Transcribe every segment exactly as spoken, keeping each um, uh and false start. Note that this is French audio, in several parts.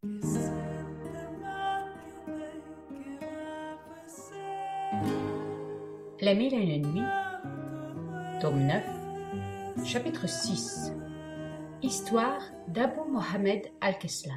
Les mille et une nuits, tome neuf, chapitre six. Histoire d'Abu Mohammed al-Keslan.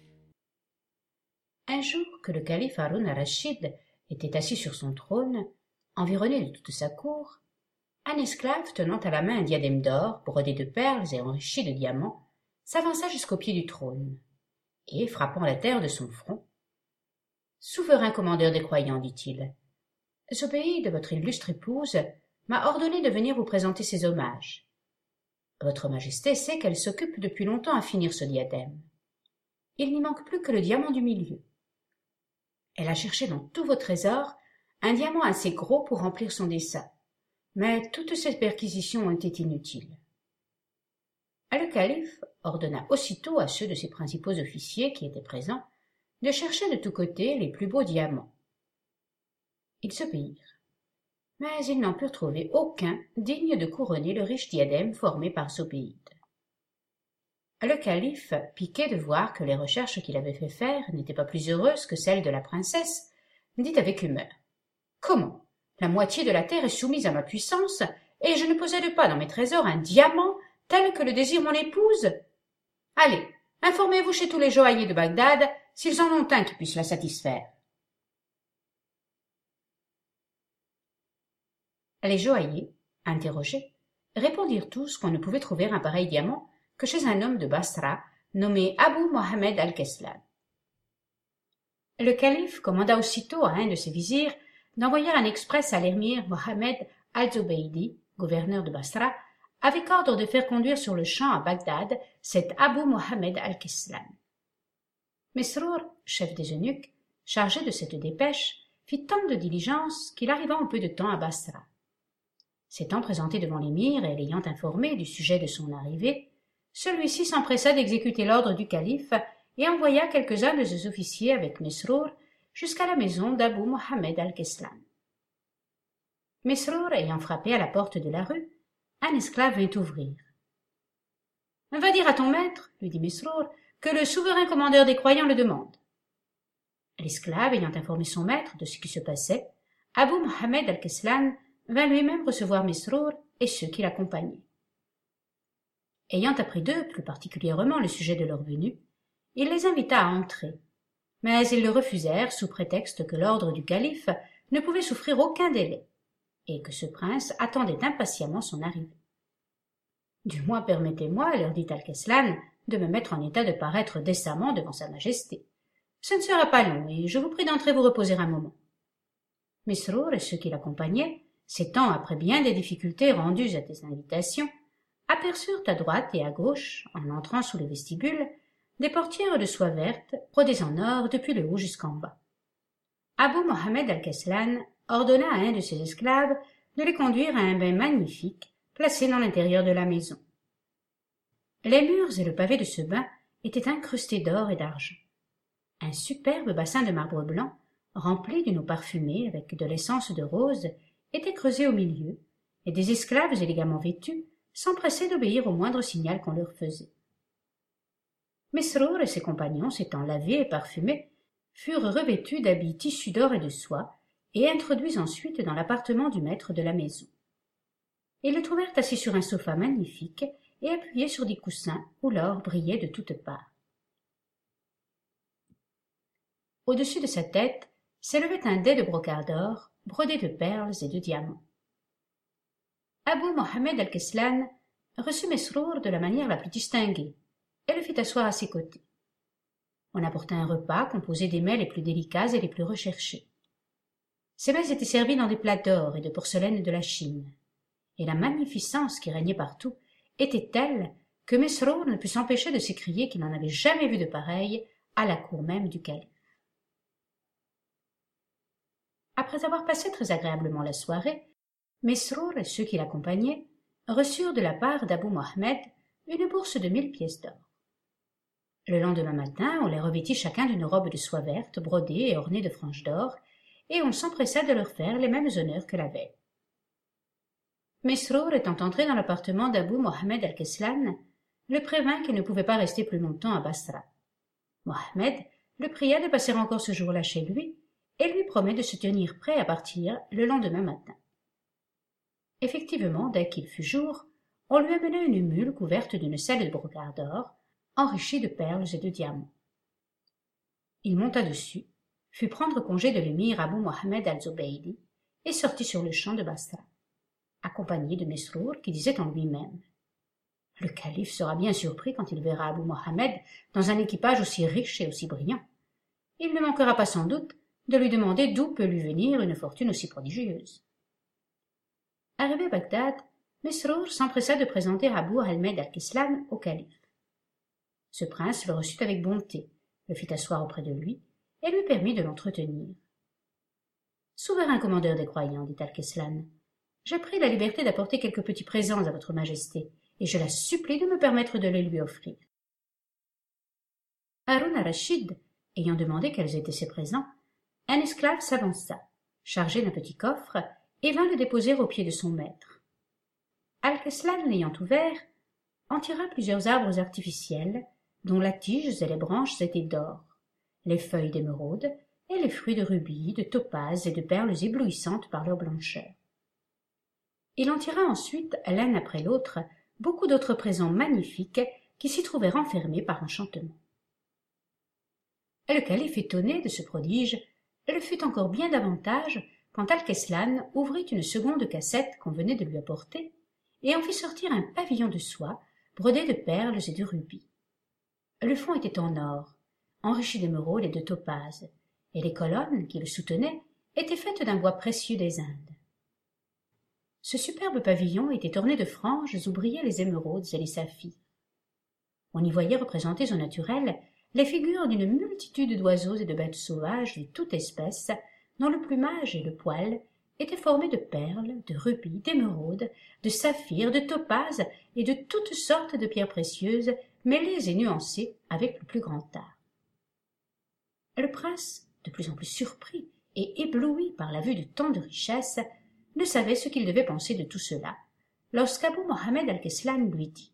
Un jour que le calife Haroun al-Rachid était assis sur son trône, environné de toute sa cour, un esclave tenant à la main un diadème d'or brodé de perles et enrichi de diamants s'avança jusqu'au pied du trône et, frappant la terre de son front, « Souverain commandeur des croyants, dit-il, Zobéide de votre illustre épouse m'a ordonné de venir vous présenter ses hommages. Votre Majesté sait qu'elle s'occupe depuis longtemps à finir ce diadème. Il n'y manque plus que le diamant du milieu. Elle a cherché dans tous vos trésors un diamant assez gros pour remplir son dessein, mais toutes ces perquisitions ont été inutiles. » Le calife ordonna aussitôt à ceux de ses principaux officiers qui étaient présents de chercher de tous côtés les plus beaux diamants. Ils s'obéirent, mais ils n'en purent trouver aucun digne de couronner le riche diadème formé par Zobéide. Le calife, piqué de voir que les recherches qu'il avait fait faire n'étaient pas plus heureuses que celles de la princesse, dit avec humeur « Comment? La moitié de la terre est soumise à ma puissance, et je ne possède pas dans mes trésors un diamant tel que le désire mon épouse? Allez, informez-vous chez tous les joailliers de Bagdad s'ils en ont un qui puisse la satisfaire. » Les joailliers, interrogés, répondirent tous qu'on ne pouvait trouver un pareil diamant que chez un homme de Basra nommé Abu Mohammed al-Keslan. Le calife commanda aussitôt à un de ses vizirs d'envoyer un express à l'émir Mohammed al-Zobeydi, gouverneur de Basra, avec ordre de faire conduire sur le champ à Bagdad cet Abu Mohammed al-Keslan. Mesrour, chef des eunuques, chargé de cette dépêche, fit tant de diligence qu'il arriva en peu de temps à Basra. S'étant présenté devant l'émir et l'ayant informé du sujet de son arrivée, celui-ci s'empressa d'exécuter l'ordre du calife et envoya quelques-uns de ses officiers avec Mesrour jusqu'à la maison d'Abu Mohammed al-Keslan. Mesrour ayant frappé à la porte de la rue, un esclave vint ouvrir. « Va dire à ton maître, lui dit Mesrour, que le souverain commandeur des croyants le demande. » L'esclave ayant informé son maître de ce qui se passait, Abu Mohammed al-Keslan vint lui-même recevoir Mesrour et ceux qui l'accompagnaient. Ayant appris d'eux plus particulièrement le sujet de leur venue, il les invita à entrer, mais ils le refusèrent sous prétexte que l'ordre du calife ne pouvait souffrir aucun délai, et que ce prince attendait impatiemment son arrivée. « Du moins permettez-moi, leur dit al-Keslan, de me mettre en état de paraître décemment devant sa majesté. Ce ne sera pas long, et je vous prie d'entrer vous reposer un moment. » Mesrour et ceux qui l'accompagnaient, s'étant après bien des difficultés rendus à des invitations, aperçurent à droite et à gauche, en entrant sous le vestibule, des portières de soie verte brodées en or depuis le haut jusqu'en bas. Abu Mohammed al-Keslan ordonna à un de ses esclaves de les conduire à un bain magnifique placé dans l'intérieur de la maison. Les murs et le pavé de ce bain étaient incrustés d'or et d'argent. Un superbe bassin de marbre blanc, rempli d'une eau parfumée avec de l'essence de rose, était creusé au milieu, et des esclaves élégamment vêtus s'empressaient d'obéir au moindre signal qu'on leur faisait. Mesrour et ses compagnons, s'étant lavés et parfumés, furent revêtus d'habits tissus d'or et de soie, et introduits ensuite dans l'appartement du maître de la maison. Ils le trouvèrent assis sur un sofa magnifique et appuyé sur des coussins où l'or brillait de toutes parts. Au-dessus de sa tête s'élevait un dais de brocart d'or, brodé de perles et de diamants. Abu Mohammed al-Keslan reçut Mesrour de la manière la plus distinguée et le fit asseoir à ses côtés. On apporta un repas composé des mets les plus délicats et les plus recherchés. Ces mets étaient servis dans des plats d'or et de porcelaine de la Chine, et la magnificence qui régnait partout était telle que Mesrour ne put s'empêcher de s'écrier qu'il n'en avait jamais vu de pareil à la cour même du calife. Après avoir passé très agréablement la soirée, Mesrour et ceux qui l'accompagnaient reçurent de la part d'Abu Mohammed une bourse de mille pièces d'or. Le lendemain matin, on les revêtit chacun d'une robe de soie verte brodée et ornée de franges d'or, et on s'empressa de leur faire les mêmes honneurs que la veille. Mesrour étant entré dans l'appartement d'Abu Mohammed al-Keslan, le prévint qu'il ne pouvait pas rester plus longtemps à Basra. Mohammed le pria de passer encore ce jour-là chez lui et lui promet de se tenir prêt à partir le lendemain matin. Effectivement, dès qu'il fut jour, on lui amena une mule couverte d'une selle de brocart d'or, enrichie de perles et de diamants. Il monta dessus, fut prendre congé de l'émir Abou Mohammed al-Zubaydi et sortit sur le champ de Basra, accompagné de Mesrour qui disait en lui-même: « Le calife sera bien surpris quand il verra Abou Mohammed dans un équipage aussi riche et aussi brillant. Il ne manquera pas sans doute de lui demander d'où peut lui venir une fortune aussi prodigieuse. » Arrivé à Bagdad, Mesrour s'empressa de présenter Abou Ahmed al-Kislan au calife. Ce prince le reçut avec bonté, le fit asseoir auprès de lui et lui permit de l'entretenir. « Souverain commandeur des croyants, dit al-Kislan, j'ai pris la liberté d'apporter quelques petits présents à votre majesté, et je la supplie de me permettre de les lui offrir. » Haroun al-Rachid, ayant demandé quels étaient ces présents, un esclave s'avança, chargé d'un petit coffre, et vint le déposer aux pieds de son maître. Al-Kislan, l'ayant ouvert, en tira plusieurs arbres artificiels, dont la tige et les branches étaient d'or, les feuilles d'émeraude et les fruits de rubis, de topazes et de perles éblouissantes par leur blancheur. Il en tira ensuite, l'un après l'autre, beaucoup d'autres présents magnifiques qui s'y trouvaient renfermés par enchantement. Le calife, étonné de ce prodige, le fut encore bien davantage quand Al-Kislan ouvrit une seconde cassette qu'on venait de lui apporter et en fit sortir un pavillon de soie brodé de perles et de rubis. Le fond était en or, enrichi d'émeraudes et de topazes, et les colonnes qui le soutenaient étaient faites d'un bois précieux des Indes. Ce superbe pavillon était orné de franges où brillaient les émeraudes et les saphirs. On y voyait représentées au naturel les figures d'une multitude d'oiseaux et de bêtes sauvages de toute espèce, dont le plumage et le poil étaient formés de perles, de rubis, d'émeraudes, de saphirs, de topazes et de toutes sortes de pierres précieuses, mêlées et nuancées avec le plus grand art. Le prince, de plus en plus surpris et ébloui par la vue de tant de richesses, ne savait ce qu'il devait penser de tout cela, lorsqu'Abou Mohammed al-Kislan lui dit: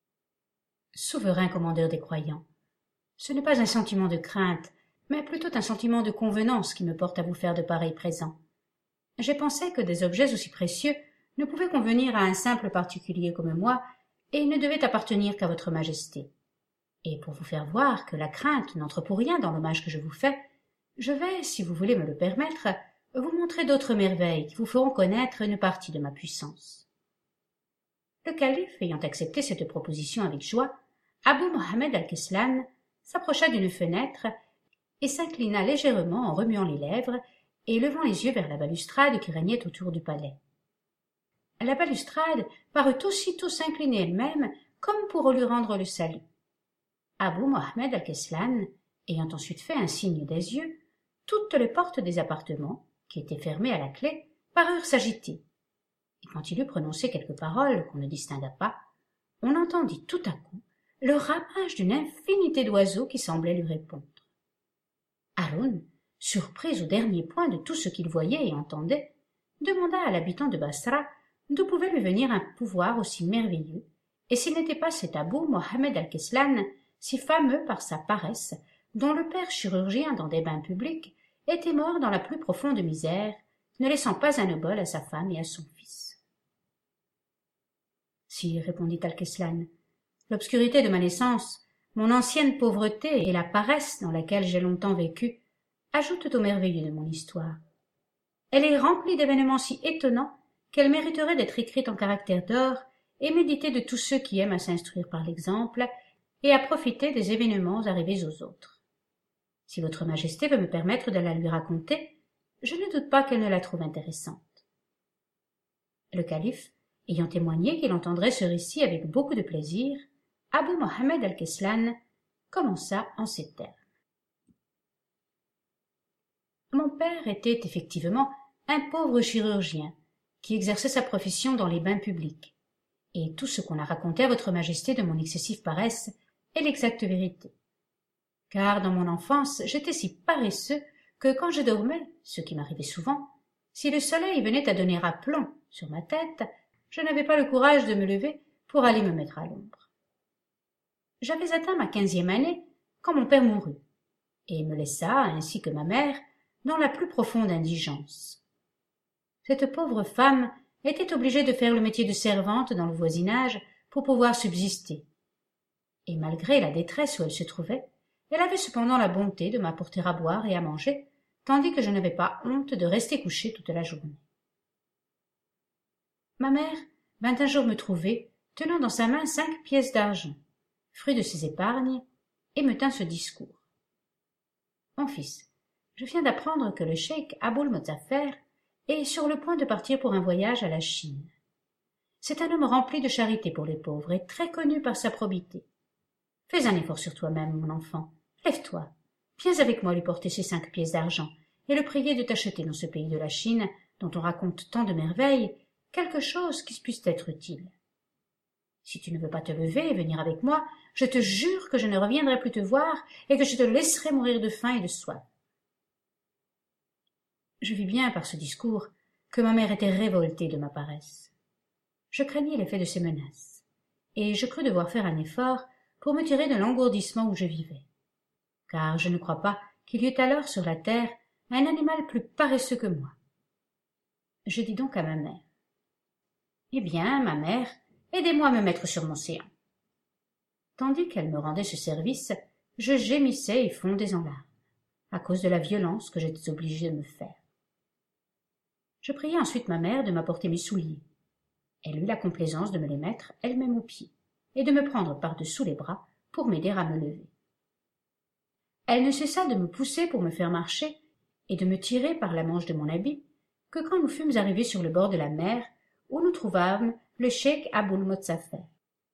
« Souverain commandeur des croyants, ce n'est pas un sentiment de crainte, mais plutôt un sentiment de convenance qui me porte à vous faire de pareils présents. J'ai pensé que des objets aussi précieux ne pouvaient convenir à un simple particulier comme moi, et ils ne devaient appartenir qu'à votre majesté. Et pour vous faire voir que la crainte n'entre pour rien dans l'hommage que je vous fais, je vais, si vous voulez me le permettre, vous montrer d'autres merveilles qui vous feront connaître une partie de ma puissance. » Le calife, ayant accepté cette proposition avec joie, Abou Mohammed al-Kislan s'approcha d'une fenêtre et s'inclina légèrement en remuant les lèvres et levant les yeux vers la balustrade qui régnait autour du palais. La balustrade parut aussitôt s'incliner elle-même comme pour lui rendre le salut. Abou Mohammed al-Kislan, ayant ensuite fait un signe des yeux, toutes les portes des appartements, qui étaient fermées à la clé, parurent s'agiter. Et quand il eut prononcé quelques paroles qu'on ne distingua pas, on entendit tout à coup le ramage d'une infinité d'oiseaux qui semblaient lui répondre. Haroun, surpris au dernier point de tout ce qu'il voyait et entendait, demanda à l'habitant de Basra d'où pouvait lui venir un pouvoir aussi merveilleux, et s'il n'était pas cet Abou Mohammed al-Kislan, si fameux par sa paresse, dont le père chirurgien dans des bains publics était mort dans la plus profonde misère, ne laissant pas un obol à sa femme et à son fils. « Si, répondit Al-Kislan, l'obscurité de ma naissance, mon ancienne pauvreté et la paresse dans laquelle j'ai longtemps vécu ajoutent au merveilleux de mon histoire. Elle est remplie d'événements si étonnants qu'elle mériterait d'être écrite en caractères d'or et méditée de tous ceux qui aiment à s'instruire par l'exemple et à profiter des événements arrivés aux autres. Si votre majesté veut me permettre de la lui raconter, je ne doute pas qu'elle ne la trouve intéressante. » Le calife, ayant témoigné qu'il entendrait ce récit avec beaucoup de plaisir, Abou Mohammed al-Kislan commença en ces termes. Mon père était effectivement un pauvre chirurgien qui exerçait sa profession dans les bains publics, et tout ce qu'on a raconté à votre majesté de mon excessive paresse est l'exacte vérité. Car dans mon enfance, j'étais si paresseux que quand je dormais, ce qui m'arrivait souvent, si le soleil venait à donner à plomb sur ma tête, je n'avais pas le courage de me lever pour aller me mettre à l'ombre. J'avais atteint ma quinzième année quand mon père mourut, et me laissa, ainsi que ma mère, dans la plus profonde indigence. Cette pauvre femme était obligée de faire le métier de servante dans le voisinage pour pouvoir subsister. Et malgré la détresse où elle se trouvait, elle avait cependant la bonté de m'apporter à boire et à manger, tandis que je n'avais pas honte de rester couchée toute la journée. Ma mère vint un jour me trouver, tenant dans sa main cinq pièces d'argent, fruit de ses épargnes, et me tint ce discours. « Mon fils, je viens d'apprendre que le cheikh Aboul Mozaffer est sur le point de partir pour un voyage à la Chine. C'est un homme rempli de charité pour les pauvres et très connu par sa probité. Fais un effort sur toi-même, mon enfant. Lève-toi. Viens avec moi lui porter ces cinq pièces d'argent et le prier de t'acheter dans ce pays de la Chine, dont on raconte tant de merveilles, quelque chose qui puisse t'être utile. Si tu ne veux pas te lever et venir avec moi, je te jure que je ne reviendrai plus te voir et que je te laisserai mourir de faim et de soif. » Je vis bien par ce discours que ma mère était révoltée de ma paresse. Je craignais l'effet de ces menaces, et je crus devoir faire un effort pour me tirer de l'engourdissement où je vivais, car je ne crois pas qu'il y eût alors sur la terre un animal plus paresseux que moi. Je dis donc à ma mère: « Eh bien, ma mère, aidez-moi à me mettre sur mon séant. » Tandis qu'elle me rendait ce service, je gémissais et fondais en larmes, à cause de la violence que j'étais obligée de me faire. Je priai ensuite ma mère de m'apporter mes souliers. Elle eut la complaisance de me les mettre elle-même aux pieds et de me prendre par-dessous les bras pour m'aider à me lever. Elle ne cessa de me pousser pour me faire marcher et de me tirer par la manche de mon habit que quand nous fûmes arrivés sur le bord de la mer où nous trouvâmes le cheikh Aboul Mozaffer.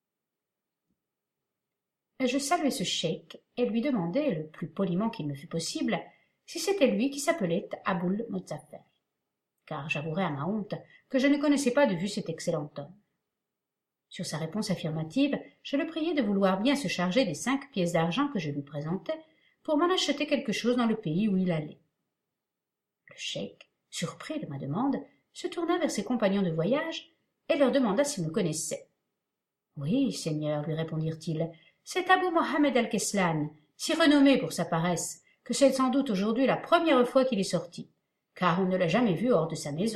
Je saluai ce cheikh et lui demandai, le plus poliment qu'il me fut possible, si c'était lui qui s'appelait Aboul Mozaffer, car j'avouerai à ma honte que je ne connaissais pas de vue cet excellent homme. Sur sa réponse affirmative, je le priai de vouloir bien se charger des cinq pièces d'argent que je lui présentais pour m'en acheter quelque chose dans le pays où il allait. Le cheikh, surpris de ma demande, se tourna vers ses compagnons de voyage et leur demanda s'ils me connaissaient. « Oui, seigneur, lui répondirent-ils, c'est Abou Mohamed al-Keslan, si renommé pour sa paresse, que c'est sans doute aujourd'hui la première fois qu'il est sorti, car on ne l'a jamais vu hors de sa maison. »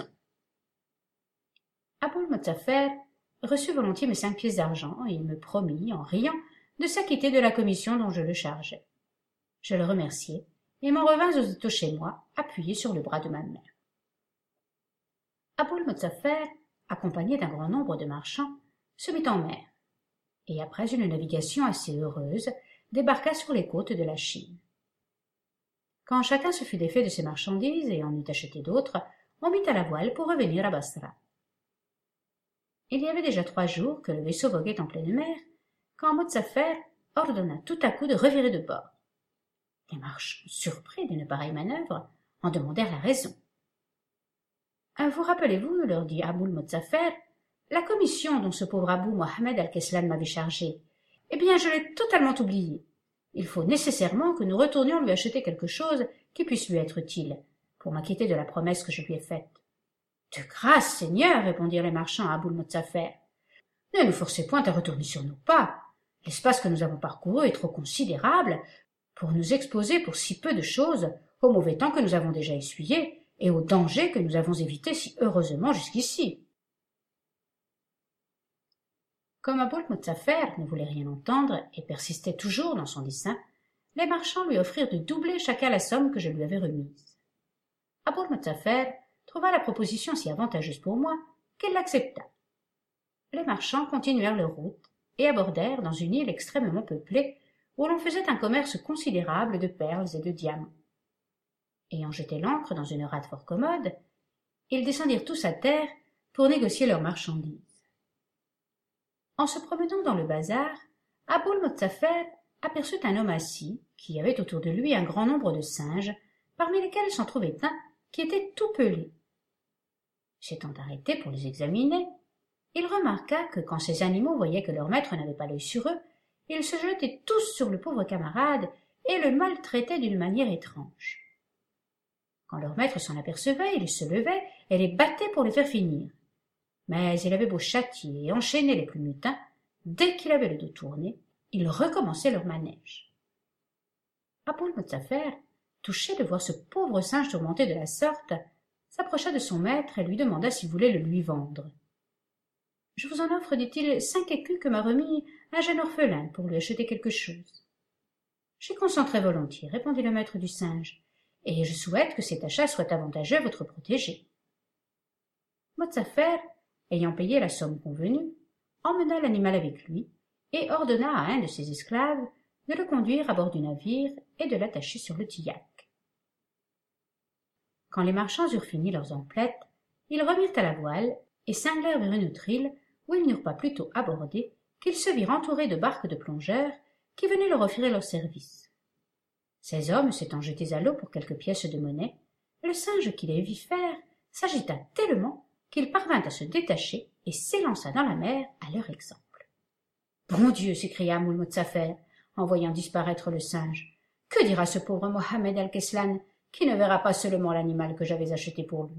Aboul Mozaffer reçut volontiers mes cinq pièces d'argent et il me promit, en riant, de s'acquitter de la commission dont je le chargeais. Je le remerciai et m'en revins aussitôt chez moi, appuyé sur le bras de ma mère. Aboul Mozaffer, accompagné d'un grand nombre de marchands, se mit en mer, et après une navigation assez heureuse, débarqua sur les côtes de la Chine. Quand chacun se fut défait de ses marchandises et en eut acheté d'autres, on mit à la voile pour revenir à Basra. Il y avait déjà trois jours que le vaisseau voguait en pleine mer, quand Mozaffer ordonna tout à coup de revirer de bord. Les marchands, surpris d'une pareille manœuvre, en demandèrent la raison. « Vous rappelez-vous, leur dit Aboul Mozaffer, la commission dont ce pauvre Abou Mohamed al-Keslan m'avait chargé? Eh bien, je l'ai totalement oubliée. Il faut nécessairement que nous retournions lui acheter quelque chose qui puisse lui être utile, pour m'acquitter de la promesse que je lui ai faite. »« De grâce, Seigneur, répondirent les marchands à Aboul Mozaffer. Ne nous forcez point à retourner sur nos pas. L'espace que nous avons parcouru est trop considérable pour nous exposer pour si peu de choses au mauvais temps que nous avons déjà essuyé et aux dangers que nous avons évités si heureusement jusqu'ici. » Comme Aboul Mozaffer ne voulait rien entendre et persistait toujours dans son dessein, les marchands lui offrirent de doubler chacun la somme que je lui avais remise. Aboul Mozaffer trouva la proposition si avantageuse pour moi qu'elle l'accepta. Les marchands continuèrent leur route et abordèrent dans une île extrêmement peuplée où l'on faisait un commerce considérable de perles et de diamants. Ayant jeté l'ancre dans une rade fort commode, ils descendirent tous à terre pour négocier leurs marchandises. En se promenant dans le bazar, Aboul Mozaffer aperçut un homme assis qui avait autour de lui un grand nombre de singes, parmi lesquels s'en trouvait un qui était tout pelé. S'étant arrêté pour les examiner, il remarqua que quand ces animaux voyaient que leur maître n'avait pas l'œil sur eux, ils se jetaient tous sur le pauvre camarade et le maltraitaient d'une manière étrange. Quand leur maître s'en apercevait, il se levait et les battait pour les faire finir. Mais il avait beau châtier et enchaîner les plus mutins, dès qu'il avait le dos tourné, ils recommençaient leur manège. Aboul Motzafer, touché de voir ce pauvre singe tourmenté de la sorte, s'approcha de son maître et lui demanda s'il voulait le lui vendre. « Je vous en offre, dit-il, cinq écus que m'a remis un jeune orphelin pour lui acheter quelque chose. »« J'y consens très volontiers, répondit le maître du singe, et je souhaite que cet achat soit avantageux à votre protégé. » Motzafer, ayant payé la somme convenue, emmena l'animal avec lui et ordonna à un de ses esclaves de le conduire à bord du navire et de l'attacher sur le tillac. Quand les marchands eurent fini leurs emplettes, ils remirent à la voile et cinglèrent vers une autre île où ils n'eurent pas plus tôt abordé qu'ils se virent entourés de barques de plongeurs qui venaient leur offrir leur service. Ces hommes s'étant jetés à l'eau pour quelques pièces de monnaie, le singe qui les vit faire s'agita tellement qu'il parvint à se détacher et s'élança dans la mer à leur exemple. « Bon Dieu !» s'écria Aboul Motzafer en voyant disparaître le singe. « Que dira ce pauvre Mohammed al-Keslan qui ne verra pas seulement l'animal que j'avais acheté pour lui ?»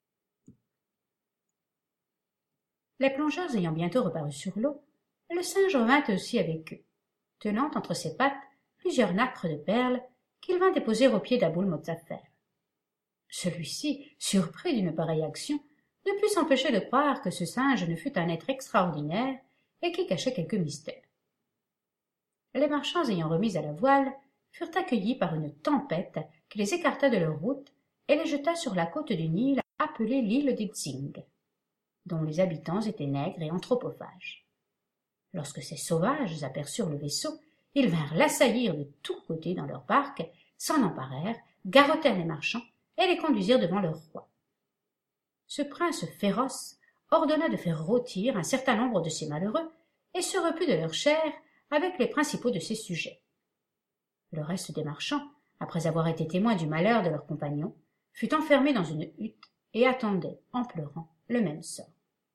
Les plongeurs ayant bientôt reparu sur l'eau, le singe revint aussi avec eux, tenant entre ses pattes plusieurs nacres de perles qu'il vint déposer aux pieds d'Aboul Motzafer. Celui-ci, surpris d'une pareille action, ne put s'empêcher de croire que ce singe ne fût un être extraordinaire et qui cachait quelque mystère. Les marchands ayant remis à la voile furent accueillis par une tempête qui les écarta de leur route et les jeta sur la côte d'une île appelée l'île des Tsing, dont les habitants étaient nègres et anthropophages. Lorsque ces sauvages aperçurent le vaisseau, ils vinrent l'assaillir de tous côtés dans leur barque, s'en emparèrent, garrottèrent les marchands et les conduisirent devant leur roi. Ce prince féroce ordonna de faire rôtir un certain nombre de ces malheureux et se reput de leur chair avec les principaux de ses sujets. Le reste des marchands, après avoir été témoins du malheur de leurs compagnons, fut enfermé dans une hutte et attendait, en pleurant, le même sort.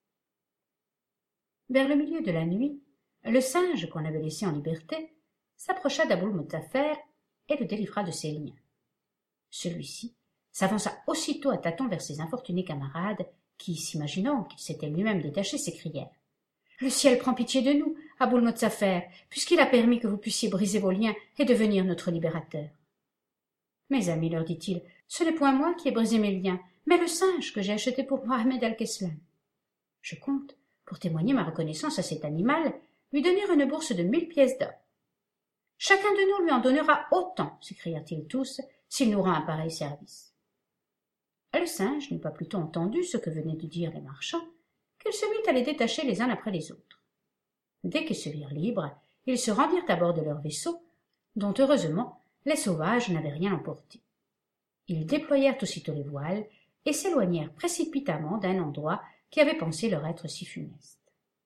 Vers le milieu de la nuit, le singe qu'on avait laissé en liberté s'approcha d'Aboul Motzafer et le délivra de ses liens. Celui-ci s'avança aussitôt à tâtons vers ses infortunés camarades qui, s'imaginant qu'il s'était lui-même détaché, s'écrièrent « Le ciel prend pitié de nous, Aboul Motzafer, puisqu'il a permis que vous puissiez briser vos liens et devenir notre libérateur. »« Mes amis, leur dit-il, ce n'est point moi qui ai brisé mes liens, mais le singe que j'ai acheté pour Mohammed al-Keslan. Je compte, pour témoigner ma reconnaissance à cet animal, lui donner une bourse de mille pièces d'or. Chacun de nous lui en donnera autant, s'écrièrent-ils tous, s'il nous rend un pareil service. » Le singe n'eut pas plutôt entendu ce que venaient de dire les marchands qu'il se mit à les détacher les uns après les autres. Dès qu'ils se virent libres, ils se rendirent à bord de leur vaisseau, dont heureusement les sauvages n'avaient rien emporté. Ils déployèrent aussitôt les voiles et s'éloignèrent précipitamment d'un endroit qui avait pensé leur être si funeste.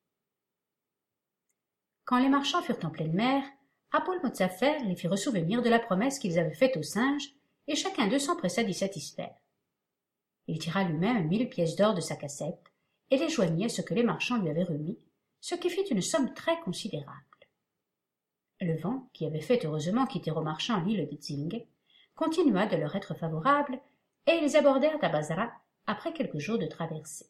Quand les marchands furent en pleine mer, Aboul Motzafer les fit ressouvenir de la promesse qu'ils avaient faite au singe, et chacun d'eux s'empressa d'y satisfaire. Il tira lui-même mille pièces d'or de sa cassette et les joignit à ce que les marchands lui avaient remis, ce qui fit une somme très considérable. Le vent, qui avait fait heureusement quitter aux marchands l'île des Tsing, continua de leur être favorable, et ils abordèrent à Basra après quelques jours de traversée.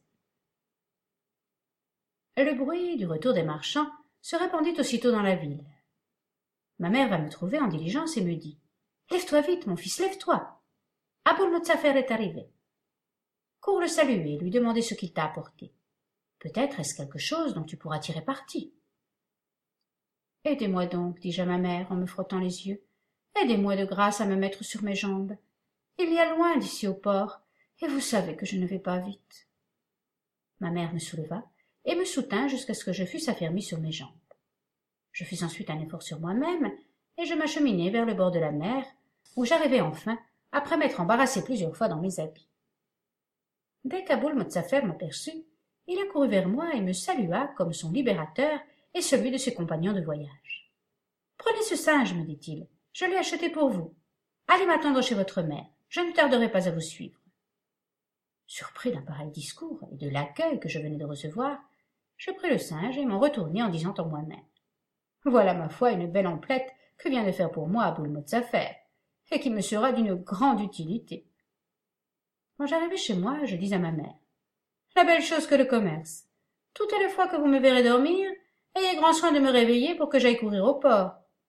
Le bruit du retour des marchands se répandit aussitôt dans la ville. Ma mère va me trouver en diligence et me dit « Lève-toi vite, mon fils, lève-toi. Aboul Motzafer est arrivé. » Cours le saluer et lui demander ce qu'il t'a apporté. Peut-être est-ce quelque chose dont tu pourras tirer parti. « Aidez-moi donc, dis-je à ma mère en me frottant les yeux. Aidez-moi de grâce à me mettre sur mes jambes. Il y a loin d'ici au port, et vous savez que je ne vais pas vite. » Ma mère me souleva et me soutint jusqu'à ce que je fusse affermi sur mes jambes. Je fis ensuite un effort sur moi-même, et je m'acheminai vers le bord de la mer, où j'arrivai enfin, après m'être embarrassé plusieurs fois dans mes habits. Dès qu'Aboul Motzafer m'aperçut, il accourut vers moi et me salua comme son libérateur et celui de ses compagnons de voyage. « Prenez ce singe, me dit-il, je l'ai acheté pour vous. Allez m'attendre chez votre mère, je ne tarderai pas à vous suivre. » Surpris d'un pareil discours et de l'accueil que je venais de recevoir, je pris le singe et m'en retournai en disant en moi-même « Voilà ma foi une belle emplette que vient de faire pour moi Aboul Motzafer, et qui me sera d'une grande utilité. » Quand j'arrivai chez moi, je dis à ma mère « La belle chose que le commerce. Toutes les fois que vous me verrez dormir, ayez grand soin de me réveiller pour que j'aille courir au port.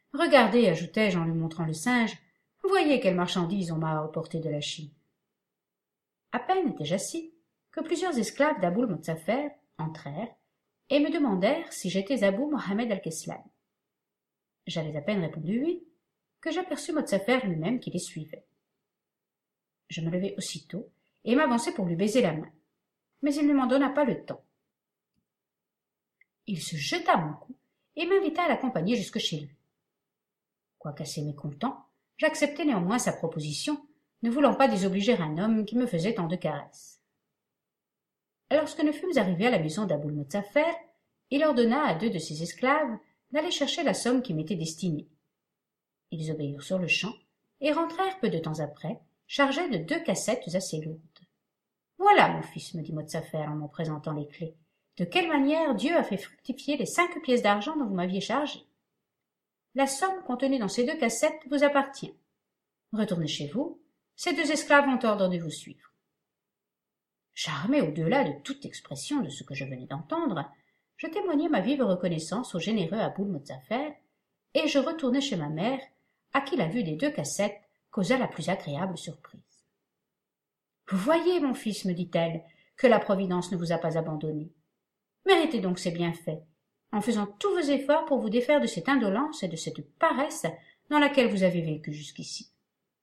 Regardez, ajoutai-je en lui montrant le singe, voyez quelle marchandise on m'a apporté de la Chine. À peine étais-je assis que plusieurs esclaves d'Aboul Motzafer entrèrent et me demandèrent si j'étais Abou Mohamed al-Keslan. J'avais à peine répondu oui, que j'aperçus Motzafer lui-même qui les suivait. Je me levai aussitôt et m'avançai pour lui baiser la main, mais il ne m'en donna pas le temps. Il se jeta à mon cou et m'invita à l'accompagner jusque chez lui. Quoique assez mécontent, j'acceptai néanmoins sa proposition, ne voulant pas désobliger un homme qui me faisait tant de caresses. Lorsque nous fûmes arrivés à la maison d'Aboul Motzafer, il ordonna à deux de ses esclaves d'aller chercher la somme qui m'était destinée. Ils obéirent sur le champ et rentrèrent peu de temps après, chargés de deux cassettes assez lourdes. « Voilà, mon fils, me dit Motzafer en m'en présentant les clés, de quelle manière Dieu a fait fructifier les cinq pièces d'argent dont vous m'aviez chargé. La somme contenue dans ces deux cassettes vous appartient. Retournez chez vous, ces deux esclaves ont ordre de vous suivre. » Charmé au-delà de toute expression de ce que je venais d'entendre, je témoignai ma vive reconnaissance au généreux Aboul Motzafer, et je retournai chez ma mère, à qui la vue des deux cassettes causa la plus agréable surprise. « Vous voyez, mon fils, me dit-elle, que la Providence ne vous a pas abandonné. Méritez donc ses bienfaits, en faisant tous vos efforts pour vous défaire de cette indolence et de cette paresse dans laquelle vous avez vécu jusqu'ici. »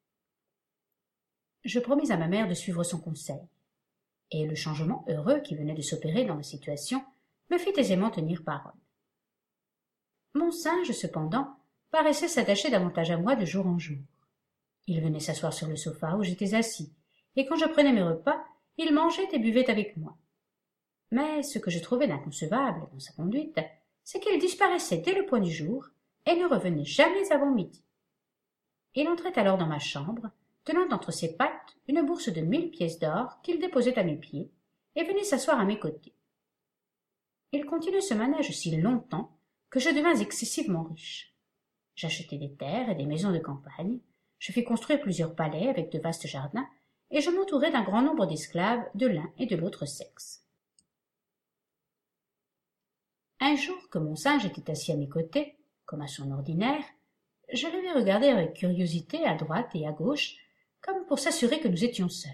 Je promis à ma mère de suivre son conseil, et le changement heureux qui venait de s'opérer dans ma situation me fit aisément tenir parole. Mon singe, cependant, paraissait s'attacher davantage à moi de jour en jour. Il venait s'asseoir sur le sofa où j'étais assis, et quand je prenais mes repas, il mangeait et buvait avec moi. Mais ce que je trouvais d'inconcevable dans sa conduite, c'est qu'il disparaissait dès le point du jour et ne revenait jamais avant midi. Il entrait alors dans ma chambre, tenant entre ses pattes une bourse de mille pièces d'or qu'il déposait à mes pieds, et venait s'asseoir à mes côtés. Il continuait ce manège si longtemps que je devins excessivement riche. J'achetai des terres et des maisons de campagne, je fis construire plusieurs palais avec de vastes jardins, et je m'entourai d'un grand nombre d'esclaves de l'un et de l'autre sexe. Un jour que mon singe était assis à mes côtés, comme à son ordinaire, je le vis regarder avec curiosité à droite et à gauche, comme pour s'assurer que nous étions seuls.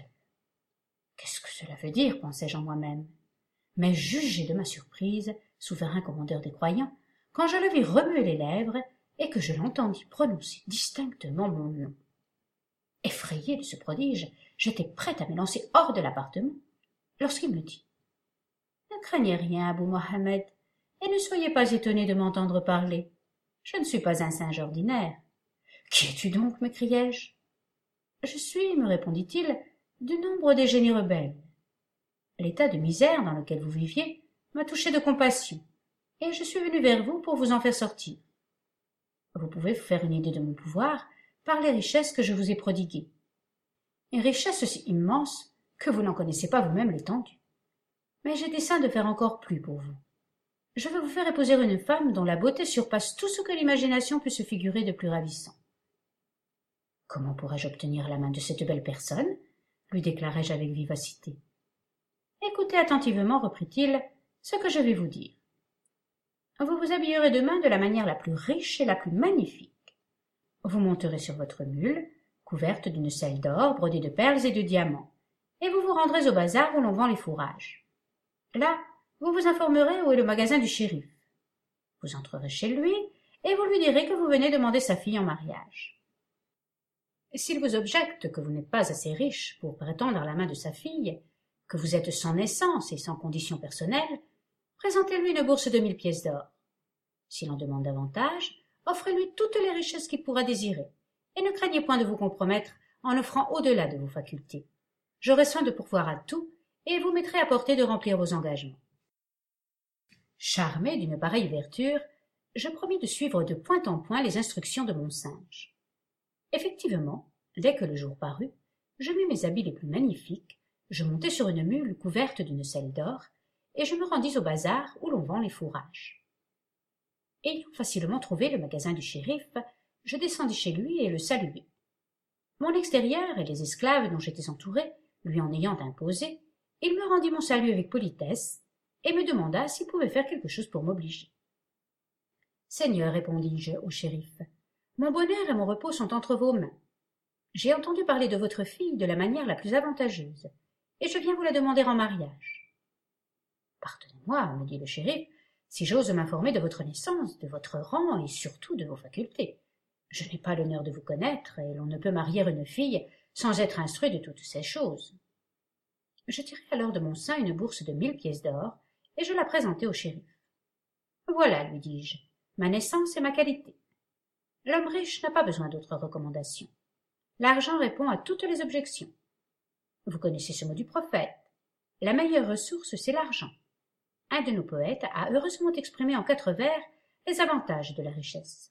« Qu'est-ce que cela veut dire ?» pensai-je en moi-même. Mais jugez de ma surprise, souverain commandeur des croyants, quand je le vis remuer les lèvres et que je l'entendis prononcer distinctement mon nom. Effrayé de ce prodige, j'étais prêt à me lancer hors de l'appartement, lorsqu'il me dit « Ne craignez rien, Abou Mohamed, et ne soyez pas étonné de m'entendre parler. Je ne suis pas un singe ordinaire. »« Qui es-tu donc ?» m'écriai-je. « Je suis, me répondit-il, du nombre des génies rebelles. L'état de misère dans lequel vous viviez m'a touché de compassion, et je suis venu vers vous pour vous en faire sortir. Vous pouvez vous faire une idée de mon pouvoir par les richesses que je vous ai prodiguées. Une richesse si immense que vous n'en connaissez pas vous-même l'étendue. Mais j'ai dessein de faire encore plus pour vous. Je veux vous faire épouser une femme dont la beauté surpasse tout ce que l'imagination peut se figurer de plus ravissant. »« Comment pourrais-je obtenir la main de cette belle personne ?» lui déclarai-je avec vivacité. « Écoutez attentivement, reprit-il, ce que je vais vous dire. Vous vous habillerez demain de la manière la plus riche et la plus magnifique. Vous monterez sur votre mule, couverte d'une selle d'or brodée de perles et de diamants, et vous vous rendrez au bazar où l'on vend les fourrages. Là, vous vous informerez où est le magasin du shérif. Vous entrerez chez lui, et vous lui direz que vous venez demander sa fille en mariage. S'il vous objecte que vous n'êtes pas assez riche pour prétendre à la main de sa fille, que vous êtes sans naissance et sans condition personnelle, présentez-lui une bourse de mille pièces d'or. S'il en demande davantage, offrez-lui toutes les richesses qu'il pourra désirer, et ne craignez point de vous compromettre en offrant au-delà de vos facultés. J'aurai soin de pourvoir à tout, et vous mettrez à portée de remplir vos engagements. » Charmé d'une pareille ouverture, je promis de suivre de point en point les instructions de mon singe. Effectivement, dès que le jour parut, je mis mes habits les plus magnifiques, je montai sur une mule couverte d'une selle d'or, et je me rendis au bazar où l'on vend les fourrages. Ayant facilement trouvé le magasin du shérif, je descendis chez lui et le saluai. Mon extérieur et les esclaves dont j'étais entouré, lui en ayant imposé, il me rendit mon salut avec politesse, et me demanda s'il pouvait faire quelque chose pour m'obliger. « Seigneur, répondis-je au shérif, Mon bonheur et mon repos sont entre vos mains. J'ai entendu parler de votre fille de la manière la plus avantageuse, et je viens vous la demander en mariage. » « Pardonnez-moi, me dit le shérif, si j'ose m'informer de votre naissance, de votre rang et surtout de vos facultés. Je n'ai pas l'honneur de vous connaître, et l'on ne peut marier une fille sans être instruit de toutes ces choses. » Je tirai alors de mon sein une bourse de mille pièces d'or, et je la présentai au shérif. « Voilà, lui dis-je, ma naissance et ma qualité. L'homme riche n'a pas besoin d'autres recommandations. L'argent répond à toutes les objections. Vous connaissez ce mot du prophète. La meilleure ressource, c'est l'argent. Un de nos poètes a heureusement exprimé en quatre vers les avantages de la richesse.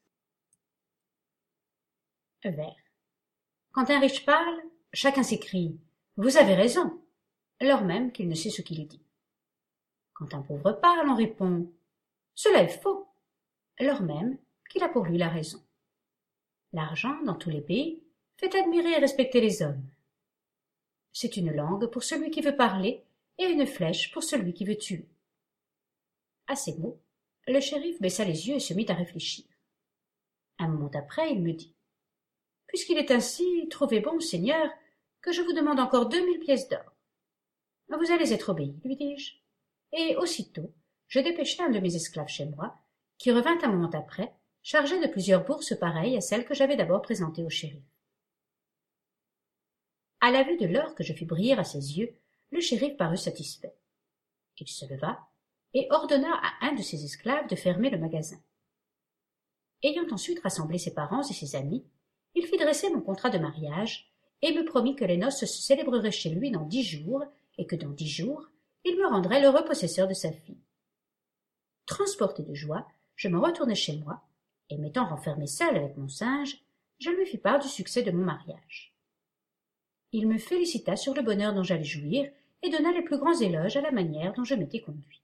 Vers. Quand un riche parle, chacun s'écrie « Vous avez raison », lors même qu'il ne sait ce qu'il dit. Quand un pauvre parle, on répond « Cela est faux », lors même qu'il a pour lui la raison. L'argent, dans tous les pays, fait admirer et respecter les hommes. C'est une langue pour celui qui veut parler et une flèche pour celui qui veut tuer. À ces mots, le shérif baissa les yeux et se mit à réfléchir. Un moment après, il me dit « Puisqu'il est ainsi, trouvez bon, Seigneur, que je vous demande encore deux mille pièces d'or. » « Vous allez être obéi, lui dis-je. Et aussitôt, je dépêchai un de mes esclaves chez moi, qui revint un moment après, chargé de plusieurs bourses pareilles à celles que j'avais d'abord présentées au shérif. À la vue de l'or que je fis briller à ses yeux, le shérif parut satisfait. Il se leva et ordonna à un de ses esclaves de fermer le magasin. Ayant ensuite rassemblé ses parents et ses amis, il fit dresser mon contrat de mariage et me promit que les noces se célébreraient chez lui dans dix jours et que dans dix jours, il me rendrait l'heureux possesseur de sa fille. Transporté de joie, je me retournai chez moi, et m'étant renfermé seul avec mon singe, je lui fis part du succès de mon mariage. Il me félicita sur le bonheur dont j'allais jouir et donna les plus grands éloges à la manière dont je m'étais conduit.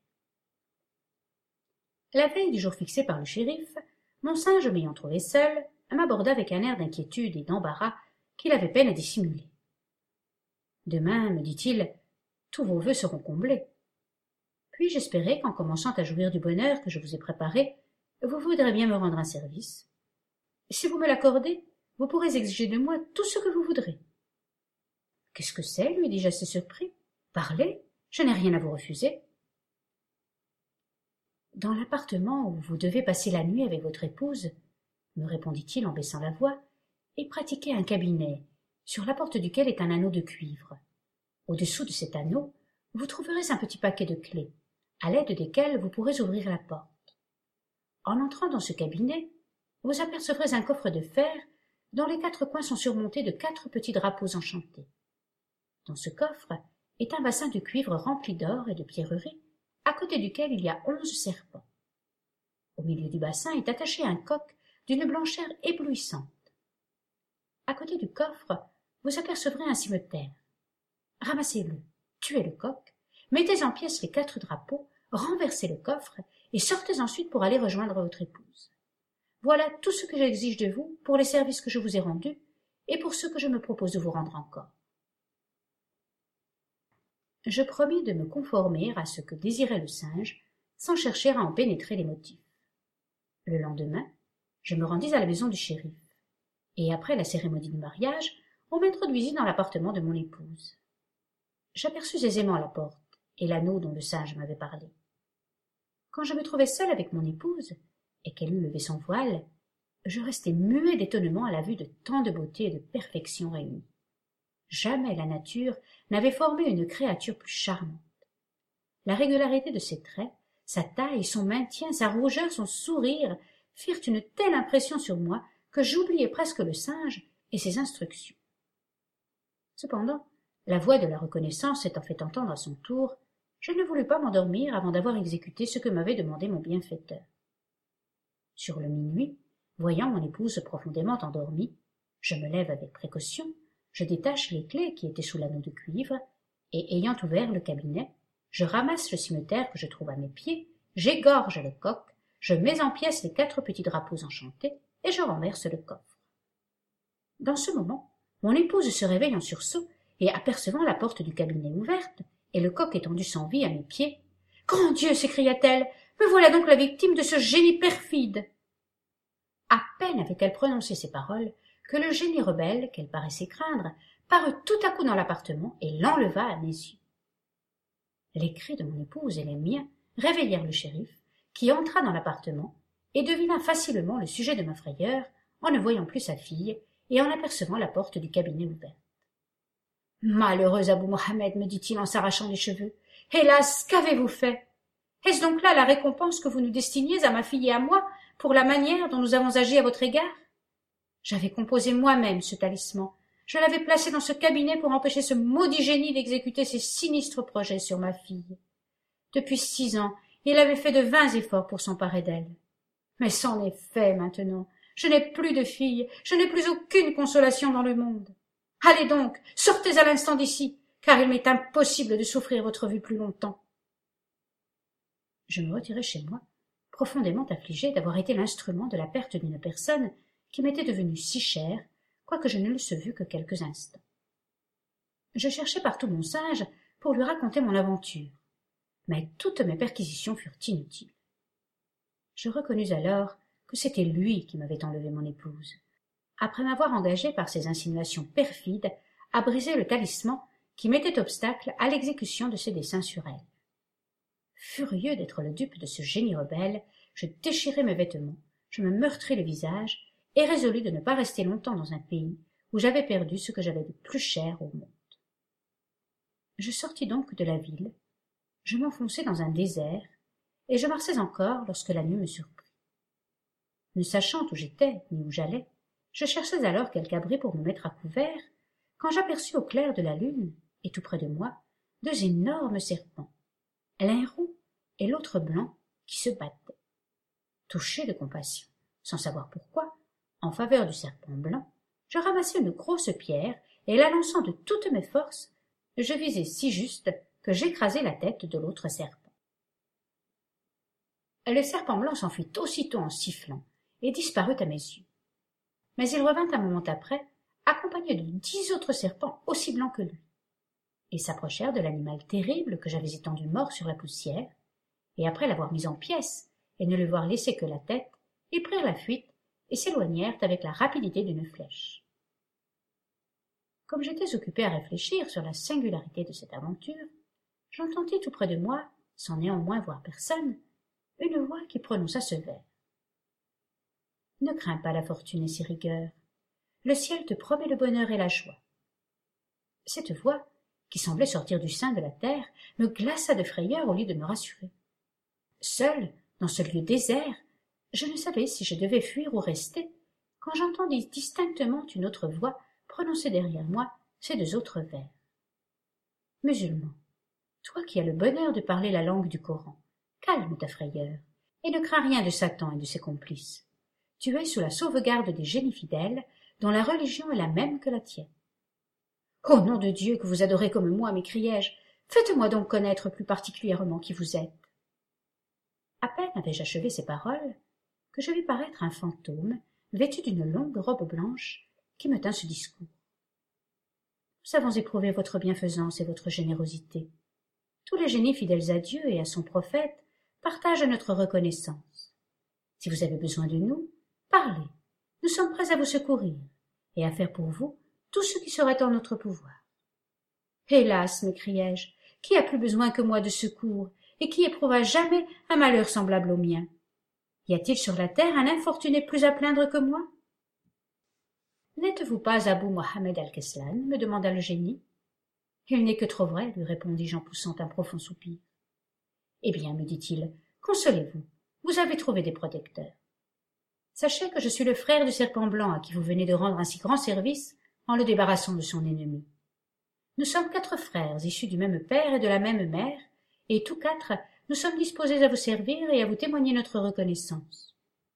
La veille du jour fixé par le shérif, mon singe m'ayant trouvé seul, m'aborda avec un air d'inquiétude et d'embarras qu'il avait peine à dissimuler. « Demain, me dit-il, tous vos vœux seront comblés. Puis j'espérais qu'en commençant à jouir du bonheur que je vous ai préparé, vous voudrez bien me rendre un service. Si vous me l'accordez, vous pourrez exiger de moi tout ce que vous voudrez. »« Qu'est-ce que c'est ?» lui dis-je assez surpris. « Parlez, je n'ai rien à vous refuser. » »« Dans l'appartement où vous devez passer la nuit avec votre épouse, me répondit-il en baissant la voix, et pratiquez un cabinet, sur la porte duquel est un anneau de cuivre. Au-dessous de cet anneau, vous trouverez un petit paquet de clés, à l'aide desquelles vous pourrez ouvrir la porte. En entrant dans ce cabinet, vous apercevrez un coffre de fer dont les quatre coins sont surmontés de quatre petits drapeaux enchantés. Dans ce coffre est un bassin de cuivre rempli d'or et de pierreries, à côté duquel il y a onze serpents. Au milieu du bassin est attaché un coq d'une blancheur éblouissante. À côté du coffre, vous apercevrez un cimeterre. Ramassez-le, tuez le coq, mettez en pièces les quatre drapeaux, renversez le coffre et sortez ensuite pour aller rejoindre votre épouse. Voilà tout ce que j'exige de vous pour les services que je vous ai rendus et pour ceux que je me propose de vous rendre encore. » Je promis de me conformer à ce que désirait le singe, sans chercher à en pénétrer les motifs. Le lendemain, je me rendis à la maison du shérif, et après la cérémonie du mariage, on m'introduisit dans l'appartement de mon épouse. J'aperçus aisément la porte et l'anneau dont le singe m'avait parlé. Quand je me trouvai seul avec mon épouse, et qu'elle eut levé son voile, je restai muet d'étonnement à la vue de tant de beauté et de perfection réunies. Jamais la nature n'avait formé une créature plus charmante. La régularité de ses traits, sa taille, son maintien, sa rougeur, son sourire firent une telle impression sur moi que j'oubliai presque le singe et ses instructions. Cependant, la voix de la reconnaissance s'étant fait entendre à son tour, je ne voulus pas m'endormir avant d'avoir exécuté ce que m'avait demandé mon bienfaiteur. Sur le minuit, voyant mon épouse profondément endormie, je me lève avec précaution, je détache les clés qui étaient sous l'anneau de cuivre, et ayant ouvert le cabinet, je ramasse le cimeterre que je trouve à mes pieds, j'égorge le coq, je mets en pièces les quatre petits drapeaux enchantés, et je renverse le coffre. Dans ce moment, mon épouse se réveille en sursaut, et apercevant la porte du cabinet ouverte, et le coq étendu sans vie à mes pieds, « Grand Dieu !» s'écria-t-elle, « me voilà donc la victime de ce génie perfide !» À peine avait-elle prononcé ces paroles que le génie rebelle, qu'elle paraissait craindre, parut tout à coup dans l'appartement et l'enleva à mes yeux. Les cris de mon épouse et les miens réveillèrent le shérif, qui entra dans l'appartement et devina facilement le sujet de ma frayeur en ne voyant plus sa fille et en apercevant la porte du cabinet ouverte. « Malheureux Abou Mohammed, me dit-il en s'arrachant les cheveux, hélas, qu'avez-vous fait? Est-ce donc là la récompense que vous nous destiniez à ma fille et à moi pour la manière dont nous avons agi à votre égard? J'avais composé moi-même ce talisman, je l'avais placé dans ce cabinet pour empêcher ce maudit génie d'exécuter ses sinistres projets sur ma fille. Depuis six ans, il avait fait de vains efforts pour s'emparer d'elle. Mais c'en est fait maintenant. Je n'ai plus de fille, je n'ai plus aucune consolation dans le monde. Allez donc, sortez à l'instant d'ici, car il m'est impossible de souffrir votre vue plus longtemps. Je me retirai chez moi, profondément affligée d'avoir été l'instrument de la perte d'une personne qui m'était devenue si chère, quoique je ne l'eusse vue que quelques instants. Je cherchai partout mon sage pour lui raconter mon aventure, mais toutes mes perquisitions furent inutiles. Je reconnus alors que c'était lui qui m'avait enlevé mon épouse, après m'avoir engagé par ses insinuations perfides à briser le talisman qui mettait obstacle à l'exécution de ses desseins sur elle. Furieux d'être le dupe de ce génie rebelle, je déchirai mes vêtements, je me meurtris le visage et résolus de ne pas rester longtemps dans un pays où j'avais perdu ce que j'avais de plus cher au monde. Je sortis donc de la ville, je m'enfonçai dans un désert, et je marchais encore lorsque la nuit me surprit. Ne sachant où j'étais ni où j'allais, je cherchais alors quelque abri pour me mettre à couvert, quand j'aperçus au clair de la lune, et tout près de moi, deux énormes serpents, l'un roux et l'autre blanc, qui se battaient. Touché de compassion, sans savoir pourquoi, en faveur du serpent blanc, je ramassai une grosse pierre et, la lançant de toutes mes forces, je visai si juste que j'écrasai la tête de l'autre serpent. Le serpent blanc s'enfuit aussitôt en sifflant et disparut à mes yeux. Mais il revint un moment après, accompagné de dix autres serpents aussi blancs que lui. Ils s'approchèrent de l'animal terrible que j'avais étendu mort sur la poussière, et après l'avoir mis en pièces et ne lui voir laisser que la tête, ils prirent la fuite et s'éloignèrent avec la rapidité d'une flèche. Comme j'étais occupé à réfléchir sur la singularité de cette aventure, j'entendis tout près de moi, sans néanmoins voir personne, une voix qui prononça ce vers. « Ne crains pas la fortune et ses rigueurs. Le ciel te promet le bonheur et la joie. » Cette voix, qui semblait sortir du sein de la terre, me glaça de frayeur au lieu de me rassurer. Seul, dans ce lieu désert, je ne savais si je devais fuir ou rester, quand j'entendis distinctement une autre voix prononcer derrière moi ces deux autres vers. « Musulman, toi qui as le bonheur de parler la langue du Coran, calme ta frayeur, et ne crains rien de Satan et de ses complices. Tu es sous la sauvegarde des génies fidèles, dont la religion est la même que la tienne. »« Au nom de Dieu que vous adorez comme moi, m'écriai-je, faites-moi donc connaître plus particulièrement qui vous êtes. » À peine avais-je achevé ces paroles, que je vis paraître un fantôme, vêtu d'une longue robe blanche, qui me tint ce discours. « Nous avons éprouvé votre bienfaisance et votre générosité. Tous les génies fidèles à Dieu et à son prophète partagent notre reconnaissance. Si vous avez besoin de nous, parlez, nous sommes prêts à vous secourir et à faire pour vous tout ce qui serait en notre pouvoir. » « Hélas, m'écriai-je, qui a plus besoin que moi de secours et qui éprouva jamais un malheur semblable au mien? Y a-t-il sur la terre un infortuné plus à plaindre que moi? »« N'êtes-vous pas Abou Mohammed al-Keslan » me demanda le génie. « Il n'est que trop vrai, lui répondis-je en poussant un profond soupir. »« Eh bien, me dit-il, consolez-vous, vous avez trouvé des protecteurs. Sachez que je suis le frère du serpent blanc à qui vous venez de rendre un si grand service en le débarrassant de son ennemi. Nous sommes quatre frères issus du même père et de la même mère, et tous quatre, nous sommes disposés à vous servir et à vous témoigner notre reconnaissance. »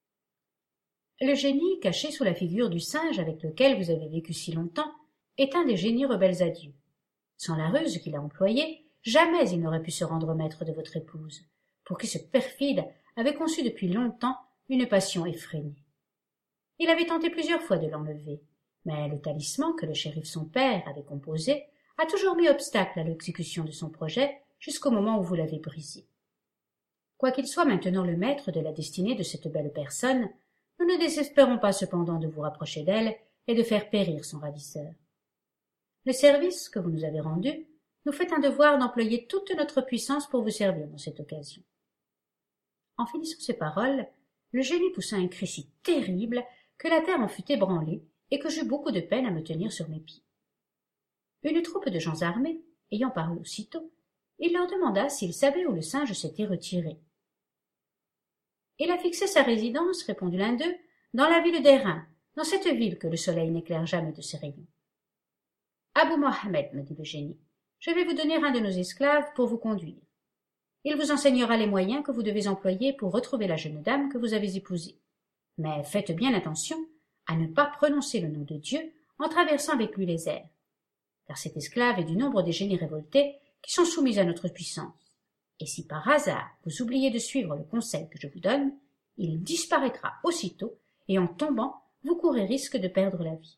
Le génie, caché sous la figure du singe avec lequel vous avez vécu si longtemps, est un des génies rebelles à Dieu. Sans la ruse qu'il a employée, jamais il n'aurait pu se rendre maître de votre épouse, pour qui ce perfide avait conçu depuis longtemps une passion effrénée. Il avait tenté plusieurs fois de l'enlever, mais le talisman que le shérif son père avait composé a toujours mis obstacle à l'exécution de son projet jusqu'au moment où vous l'avez brisé. Quoiqu'il soit maintenant le maître de la destinée de cette belle personne, Nous ne désespérons pas cependant de vous rapprocher d'elle et de faire périr son ravisseur. Le service que vous nous avez rendu nous fait un devoir d'employer toute notre puissance pour vous servir dans cette occasion. » En finissant ces paroles, le génie poussa un cri si terrible que la terre en fut ébranlée et que j'eus beaucoup de peine à me tenir sur mes pieds. Une troupe de gens armés, ayant paru aussitôt, il leur demanda s'ils savaient où le singe s'était retiré. « Il a fixé sa résidence, répondit l'un d'eux, dans la ville d'Airain, dans cette ville que le soleil n'éclaire jamais de ses rayons. »« Abou Mohammed, me dit le génie, je vais vous donner un de nos esclaves pour vous conduire. Il vous enseignera les moyens que vous devez employer pour retrouver la jeune dame que vous avez épousée. Mais faites bien attention à ne pas prononcer le nom de Dieu en traversant avec lui les airs, car cet esclave est du nombre des génies révoltés qui sont soumis à notre puissance. Et si par hasard vous oubliez de suivre le conseil que je vous donne, il disparaîtra aussitôt et en tombant, vous courez risque de perdre la vie. »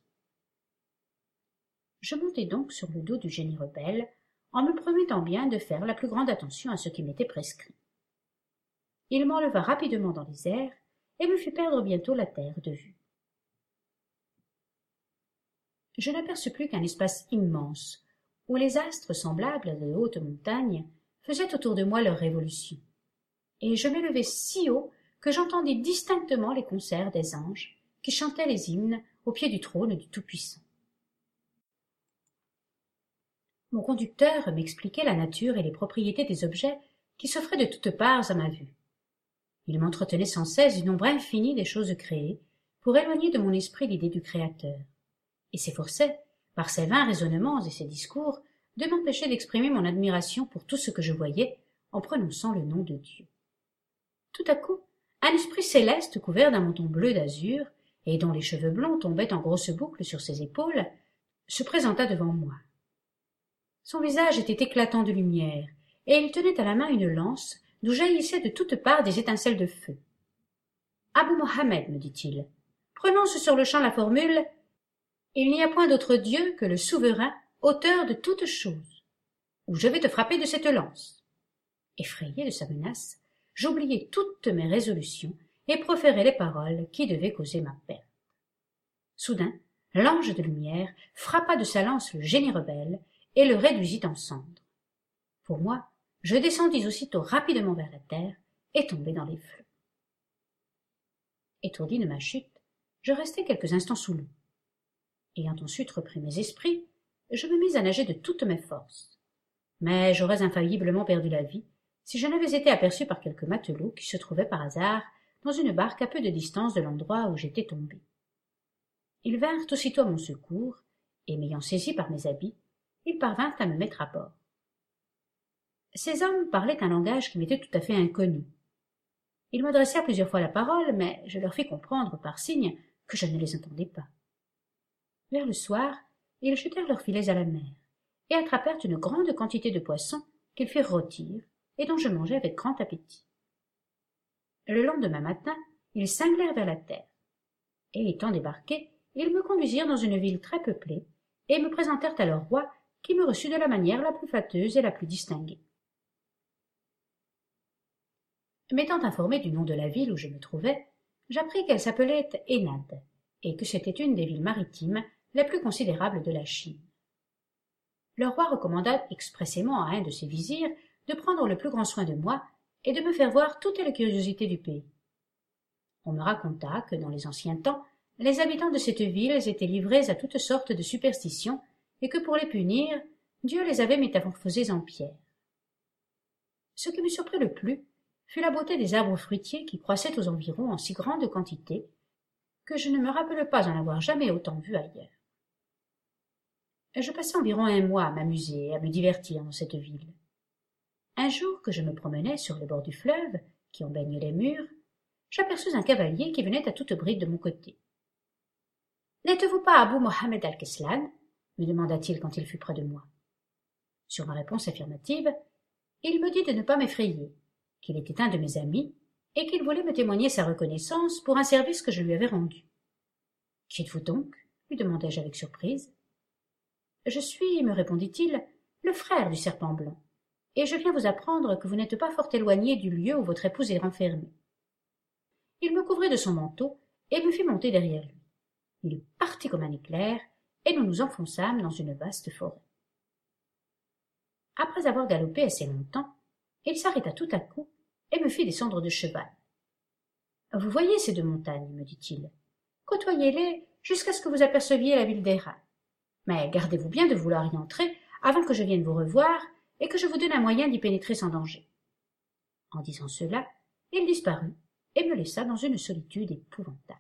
Je montai donc sur le dos du génie rebelle, en me promettant bien de faire la plus grande attention à ce qui m'était prescrit. Il m'enleva rapidement dans les airs et me fit perdre bientôt la terre de vue. Je n'aperçus plus qu'un espace immense, où les astres semblables à de hautes montagnes faisaient autour de moi leur révolution, et je m'élevai si haut que j'entendis distinctement les concerts des anges qui chantaient les hymnes au pied du trône du Tout-Puissant. Mon conducteur m'expliquait la nature et les propriétés des objets qui s'offraient de toutes parts à ma vue. Il m'entretenait sans cesse du nombre infini des choses créées pour éloigner de mon esprit l'idée du Créateur, et s'efforçait, par ses vains raisonnements et ses discours, de m'empêcher d'exprimer mon admiration pour tout ce que je voyais en prononçant le nom de Dieu. Tout à coup, un esprit céleste couvert d'un manteau bleu d'azur et dont les cheveux blonds tombaient en grosses boucles sur ses épaules se présenta devant moi. Son visage était éclatant de lumière, et il tenait à la main une lance d'où jaillissaient de toutes parts des étincelles de feu. « Abou Mohammed, me dit-il, prononce sur le champ la formule « Il n'y a point d'autre Dieu que le souverain, auteur de toutes choses, ou je vais te frapper de cette lance. » Effrayé de sa menace, j'oubliai toutes mes résolutions et proférai les paroles qui devaient causer ma perte. Soudain, l'ange de lumière frappa de sa lance le génie rebelle et le réduisit en cendres. Pour moi, je descendis aussitôt rapidement vers la terre et tombai dans les flots. Étourdi de ma chute, je restai quelques instants sous l'eau. Ayant ensuite repris mes esprits, je me mis à nager de toutes mes forces. Mais j'aurais infailliblement perdu la vie si je n'avais été aperçu par quelques matelots qui se trouvaient par hasard dans une barque à peu de distance de l'endroit où j'étais tombé. Ils vinrent aussitôt à mon secours, et m'ayant saisi par mes habits, ils parvinrent à me mettre à bord. Ces hommes parlaient un langage qui m'était tout à fait inconnu. Ils m'adressèrent plusieurs fois la parole, mais je leur fis comprendre par signes que je ne les entendais pas. Vers le soir, ils jetèrent leurs filets à la mer, et attrapèrent une grande quantité de poissons qu'ils firent rôtir, et dont je mangeai avec grand appétit. Le lendemain matin, ils cinglèrent vers la terre, et étant débarqués, ils me conduisirent dans une ville très peuplée, et me présentèrent à leur roi, qui me reçut de la manière la plus flatteuse et la plus distinguée. M'étant informé du nom de la ville où je me trouvais, j'appris qu'elle s'appelait Enad, et que c'était une des villes maritimes les plus considérables de la Chine. Le roi recommanda expressément à un de ses vizirs de prendre le plus grand soin de moi et de me faire voir toutes les curiosités du pays. On me raconta que dans les anciens temps, les habitants de cette ville étaient livrés à toutes sortes de superstitions et que pour les punir, Dieu les avait métamorphosés en pierre. Ce qui me surprit le plus fut la beauté des arbres fruitiers qui croissaient aux environs en si grande quantité que je ne me rappelle pas en avoir jamais autant vu ailleurs. Je passai environ un mois à m'amuser et à me divertir dans cette ville. Un jour que je me promenais sur les bords du fleuve, qui en baigne les murs, j'aperçus un cavalier qui venait à toute bride de mon côté. « N'êtes-vous pas Abou Mohammed al-Keslan » me demanda-t-il quand il fut près de moi. Sur ma réponse affirmative, il me dit de ne pas m'effrayer, qu'il était un de mes amis et qu'il voulait me témoigner sa reconnaissance pour un service que je lui avais rendu. « Qui êtes-vous donc » lui demandai-je avec surprise. « Je suis, me répondit-il, le frère du serpent blanc, et je viens vous apprendre que vous n'êtes pas fort éloigné du lieu où votre épouse est renfermée. » Il me couvrit de son manteau et me fit monter derrière lui. Il partit comme un éclair, et nous nous enfonçâmes dans une vaste forêt. Après avoir galopé assez longtemps, il s'arrêta tout à coup et me fit descendre de cheval. « Vous voyez ces deux montagnes, me dit-il. Côtoyez-les jusqu'à ce que vous aperceviez la ville d'Airain. Mais gardez-vous bien de vouloir y entrer avant que je vienne vous revoir et que je vous donne un moyen d'y pénétrer sans danger. » En disant cela, il disparut et me laissa dans une solitude épouvantable.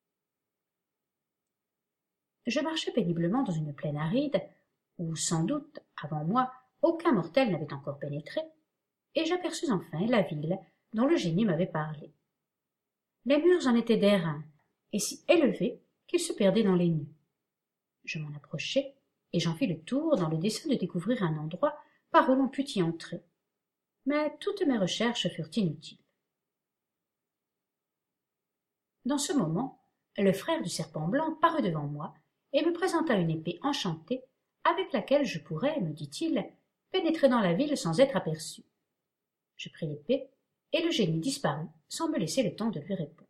Je marchais péniblement dans une plaine aride, où, sans doute, avant moi, aucun mortel n'avait encore pénétré, et j'aperçus enfin la ville dont le génie m'avait parlé. Les murs en étaient d'airain, et si élevés qu'ils se perdaient dans les nues. Je m'en approchai, et j'en fis le tour dans le dessein de découvrir un endroit par où l'on pût y entrer. Mais toutes mes recherches furent inutiles. Dans ce moment, le frère du serpent blanc parut devant moi et me présenta une épée enchantée avec laquelle je pourrais, me dit-il, pénétrer dans la ville sans être aperçu. Je pris l'épée et le génie disparut sans me laisser le temps de lui répondre.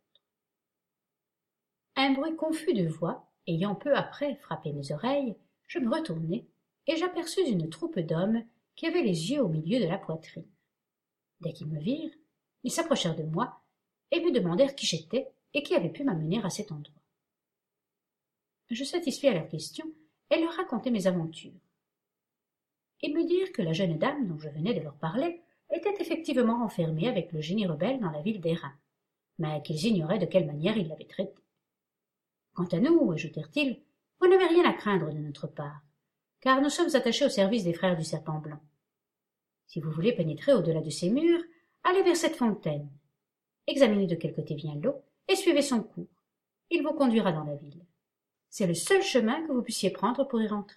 Un bruit confus de voix ayant peu après frappé mes oreilles, je me retournai et j'aperçus une troupe d'hommes qui avaient les yeux au milieu de la poitrine. Dès qu'ils me virent, ils s'approchèrent de moi et me demandèrent qui j'étais et qui avait pu m'amener à cet endroit. Je satisfis à leurs questions et leur racontai mes aventures. Ils me dirent que la jeune dame dont je venais de leur parler était effectivement enfermée avec le génie rebelle dans la ville d'Airain, mais qu'ils ignoraient de quelle manière il l'avait traitée. Quant à nous, ajoutèrent-ils, vous n'avez rien à craindre de notre part, car nous sommes attachés au service des frères du serpent blanc. Si vous voulez pénétrer au-delà de ces murs, allez vers cette fontaine. Examinez de quel côté vient l'eau et suivez son cours. Il vous conduira dans la ville. C'est le seul chemin que vous puissiez prendre pour y rentrer.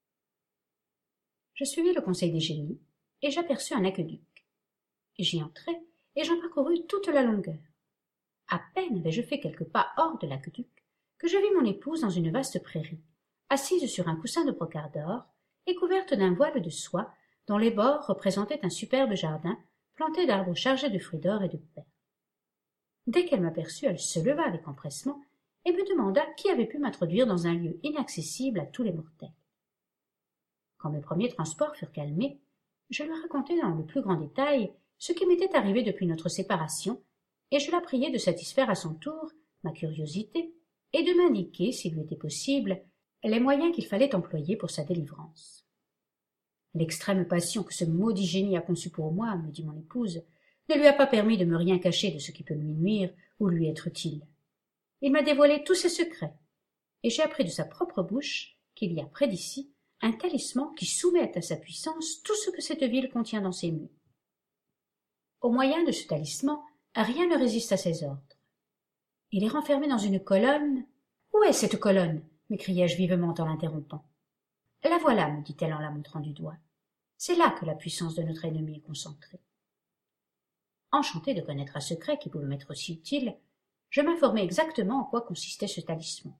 Je suivis le conseil des génies et j'aperçus un aqueduc. J'y entrai et j'en parcourus toute la longueur. À peine avais-je fait quelques pas hors de l'aqueduc que je vis mon épouse dans une vaste prairie, assise sur un coussin de brocart d'or et couverte d'un voile de soie dont les bords représentaient un superbe jardin planté d'arbres chargés de fruits d'or et de perles. Dès qu'elle m'aperçut, elle se leva avec empressement et me demanda qui avait pu m'introduire dans un lieu inaccessible à tous les mortels. Quand mes premiers transports furent calmés, je lui racontai dans le plus grand détail ce qui m'était arrivé depuis notre séparation, et je la priai de satisfaire à son tour ma curiosité et de m'indiquer, s'il lui était possible, les moyens qu'il fallait employer pour sa délivrance. L'extrême passion que ce maudit génie a conçue pour moi, me dit mon épouse, ne lui a pas permis de me rien cacher de ce qui peut lui nuire ou lui être utile. Il m'a dévoilé tous ses secrets, et j'ai appris de sa propre bouche qu'il y a près d'ici un talisman qui soumet à sa puissance tout ce que cette ville contient dans ses murs. Au moyen de ce talisman, rien ne résiste à ses ordres. Il est renfermé dans une colonne. « Où est cette colonne ?» m'écriai-je vivement en l'interrompant. « La voilà, me dit-elle en la montrant du doigt. C'est là que la puissance de notre ennemi est concentrée. » Enchanté de connaître un secret qui pouvait m'être si utile, je m'informai exactement en quoi consistait ce talisman.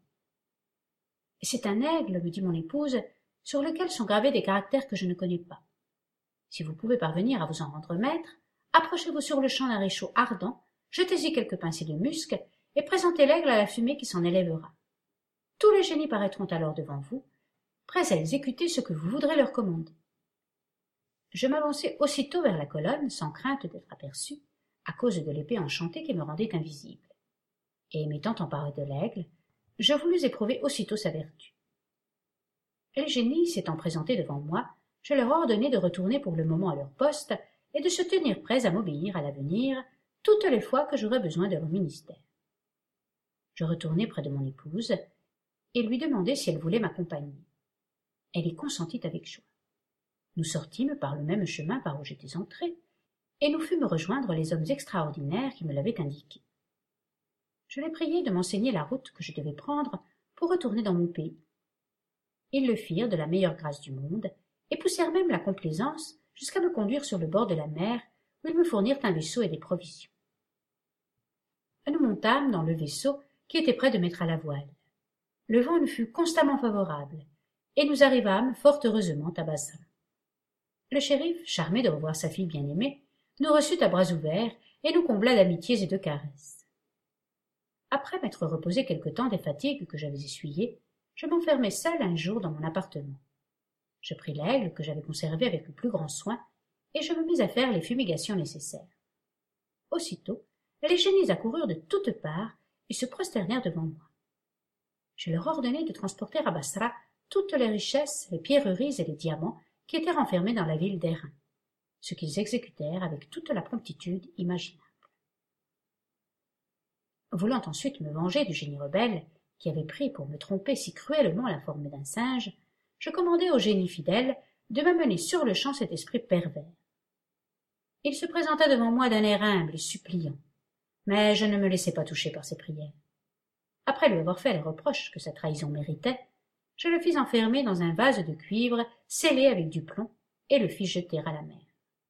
« C'est un aigle, me dit mon épouse, sur lequel sont gravés des caractères que je ne connais pas. Si vous pouvez parvenir à vous en rendre maître, approchez-vous sur-le-champ d'un réchaud ardent, jetez-y quelques pincées de musc et présentez l'aigle à la fumée qui s'en élèvera. Tous les génies paraîtront alors devant vous, prêts à exécuter ce que vous voudrez leur commander. » Je m'avançai aussitôt vers la colonne, sans crainte d'être aperçu, à cause de l'épée enchantée qui me rendait invisible. Et m'étant emparé de l'aigle, je voulus éprouver aussitôt sa vertu. Les génies s'étant présentés devant moi, je leur ordonnai de retourner pour le moment à leur poste et de se tenir prêts à m'obéir à l'avenir toutes les fois que j'aurais besoin de leur ministère. Je retournai près de mon épouse et lui demandai si elle voulait m'accompagner. Elle y consentit avec joie. Nous sortîmes par le même chemin par où j'étais entré, et nous fûmes rejoindre les hommes extraordinaires qui me l'avaient indiqué. Je les priai de m'enseigner la route que je devais prendre pour retourner dans mon pays. Ils le firent de la meilleure grâce du monde, et poussèrent même la complaisance jusqu'à me conduire sur le bord de la mer, où ils me fournirent un vaisseau et des provisions. Nous montâmes dans le vaisseau qui était près de mettre à la voile. Le vent nous fut constamment favorable, et nous arrivâmes fort heureusement à Basra. Le shérif, charmé de revoir sa fille bien-aimée, nous reçut à bras ouverts et nous combla d'amitiés et de caresses. Après m'être reposé quelque temps des fatigues que j'avais essuyées, je m'enfermai seul un jour dans mon appartement. Je pris l'aigle que j'avais conservé avec le plus grand soin, et je me mis à faire les fumigations nécessaires. Aussitôt, les génies accoururent de toutes parts et se prosternèrent devant moi. Je leur ordonnai de transporter à Bassra toutes les richesses, les pierreries et les diamants qui étaient renfermés dans la ville d'Airain, ce qu'ils exécutèrent avec toute la promptitude imaginable. Voulant ensuite me venger du génie rebelle, qui avait pris pour me tromper si cruellement la forme d'un singe, je commandai au génie fidèle de m'amener sur-le-champ cet esprit pervers. Il se présenta devant moi d'un air humble et suppliant, mais je ne me laissai pas toucher par ses prières. Après lui avoir fait les reproches que sa trahison méritait, je le fis enfermer dans un vase de cuivre scellé avec du plomb et le fis jeter à la mer.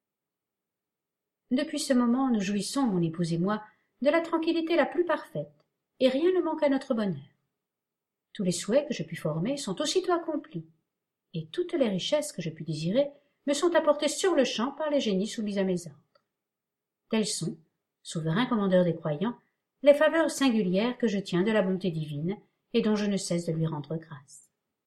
Depuis ce moment, nous jouissons, mon épouse et moi, de la tranquillité la plus parfaite, et rien ne manque à notre bonheur. Tous les souhaits que je puis former sont aussitôt accomplis, et toutes les richesses que je puis désirer me sont apportées sur-le-champ par les génies soumis à mes ordres. Tels sont, souverain commandeur des croyants, les faveurs singulières que je tiens de la bonté divine et dont je ne cesse de lui rendre grâce.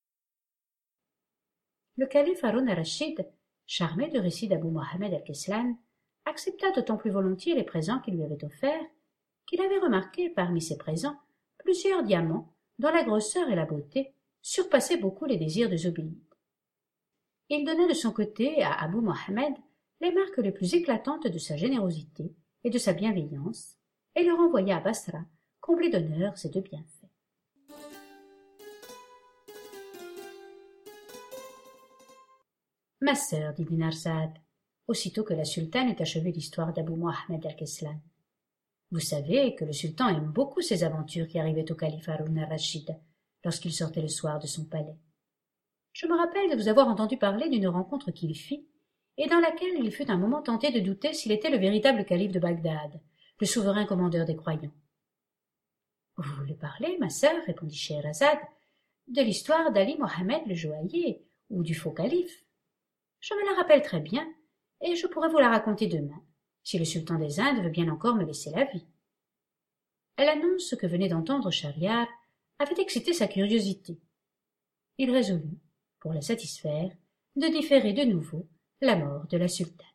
Le calife Haroun al-Rachid, charmé du récit d'Abou Mohammed al-Keslan, accepta d'autant plus volontiers les présents qu'il lui avait offerts qu'il avait remarqué parmi ces présents plusieurs diamants dont la grosseur et la beauté surpassaient beaucoup les désirs de Zobéide. Il donna de son côté à Abou Mohammed les marques les plus éclatantes de sa générosité et de sa bienveillance, et le renvoya à Bassra, comblé d'honneurs et de bienfaits. « Ma sœur, dit Dinarzade, aussitôt que la sultane eut achevé l'histoire d'Abou Mohammed al-Keslan, vous savez que le sultan aime beaucoup ces aventures qui arrivaient au calife Haroun al-Rachid lorsqu'il sortait le soir de son palais. Je me rappelle de vous avoir entendu parler d'une rencontre qu'il fit, et dans laquelle il fut un moment tenté de douter s'il était le véritable calife de Bagdad, le souverain commandeur des croyants. « Vous voulez parler, ma sœur, répondit Scheherazade, de l'histoire d'Ali Mohammed le joaillier, ou du faux calife. Je me la rappelle très bien, et je pourrais vous la raconter demain, si le sultan des Indes veut bien encore me laisser la vie. » L'annonce que venait d'entendre Schahriar avait excité sa curiosité. Il résolut, pour la satisfaire, de différer de nouveau la mort de la sultane.